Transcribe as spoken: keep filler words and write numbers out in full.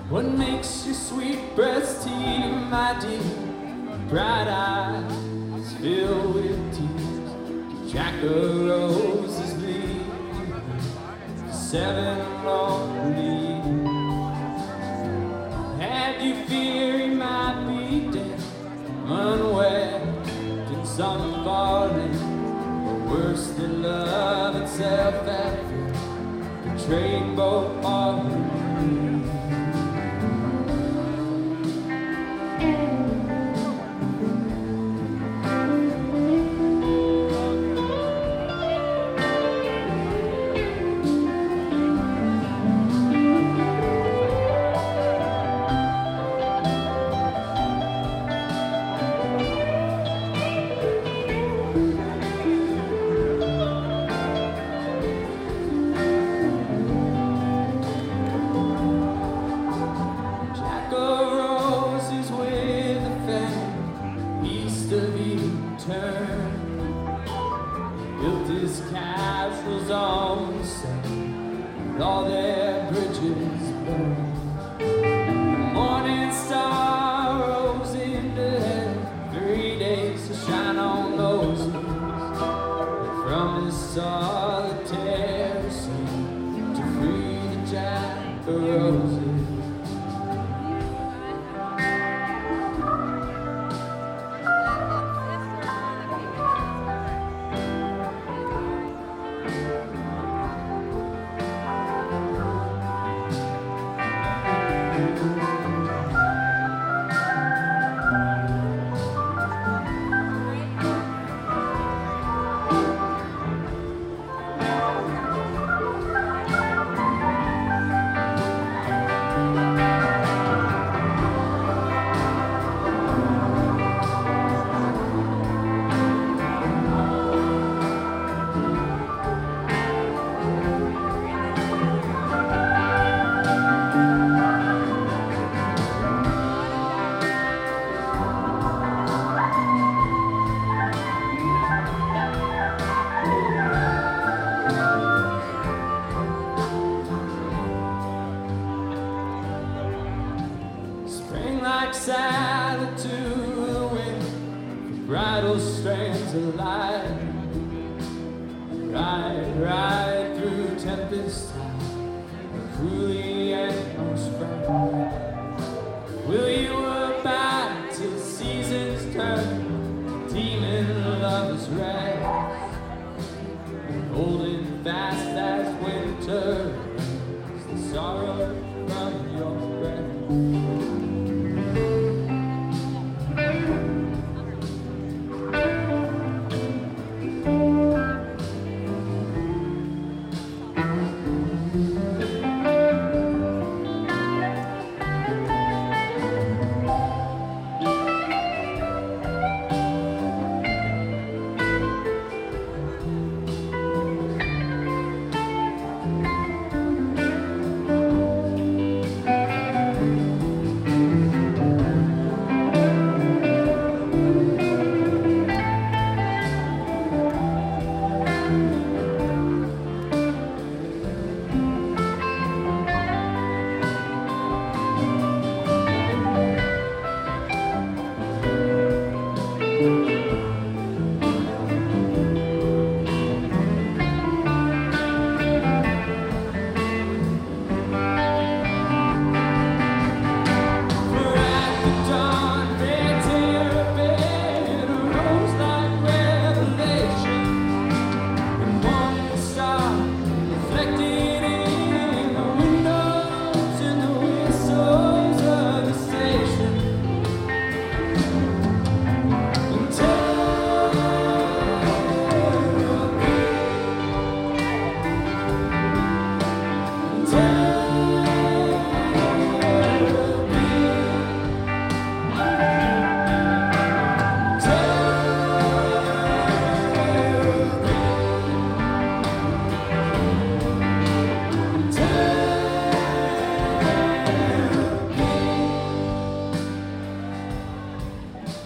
What makes your sweet breast tea, my dear? Bright eyes filled with tears. Jack of roses bleed seven long leaves. Had you fear he might be dead, unwed, did some falling, or worse than love itself at first, betrayed both heart and me. Built his castles on the sand, and all their bridges burned. The morning star rose into heaven, three days to shine on those hills. And from his solitary sea to free the Jack of Roses. Like salad to the wind, bridal strands of light. Ride, ride through tempest time, cruelly